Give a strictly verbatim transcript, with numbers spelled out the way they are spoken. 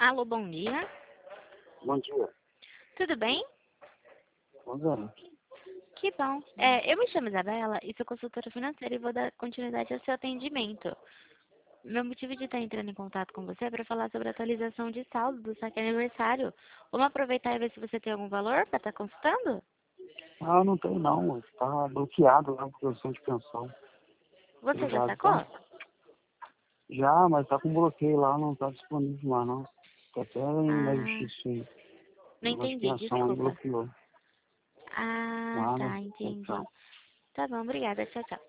Alô, bom dia. Bom dia. Tudo bem? Bom dia. Que bom. É, eu me chamo Isabela e sou consultora financeira e vou dar continuidade ao seu atendimento. Meu motivo de estar entrando em contato com você é para falar sobre a atualização de saldo do saque aniversário. Vamos aproveitar e ver se você tem algum valor para estar consultando? Ah, não tem não. Está bloqueado lá por questão de pensão. Você já Obrigado, sacou? tá? Já, mas tá com bloqueio lá, não tá disponível lá não. Tá até na Ah, justiça aí. não O negócio de entendi, pensão aí desculpa. bloqueou. Ah, Nada. tá, Tchau, entendi. tchau. Tá bom, obrigada. Tchau, tchau.